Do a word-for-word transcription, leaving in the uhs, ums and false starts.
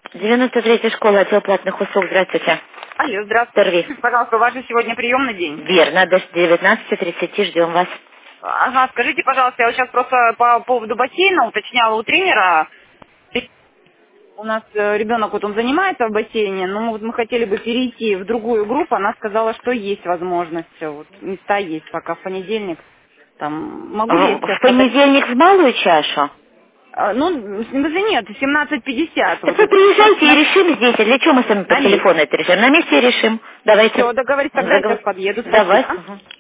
девяносто третья школа, отдел платных услуг. Здравствуйте. Алло, здравствуйте. Первый. Пожалуйста, у вас же сегодня приемный день. Верно, до девятнадцати тридцати ждем вас. Ага, скажите, пожалуйста, я вот сейчас просто по поводу бассейна уточняла у тренера. У нас э, ребенок, вот он занимается в бассейне, но мы, вот мы хотели бы перейти в другую группу. Она сказала, что есть возможность, э, вот, места есть пока в понедельник. Там могу ли я В, сейчас в подать? понедельник в малую чашу? А, ну, в смысле нет, семнадцать пятьдесят. Так Вот вы это. приезжайте и На, решим здесь. А для чего мы с вами по на месте. телефону это решим? На месте и решим. Давайте. Все, договорились, тогда я Договор- сейчас подъеду. Давай. Спасибо. Ага.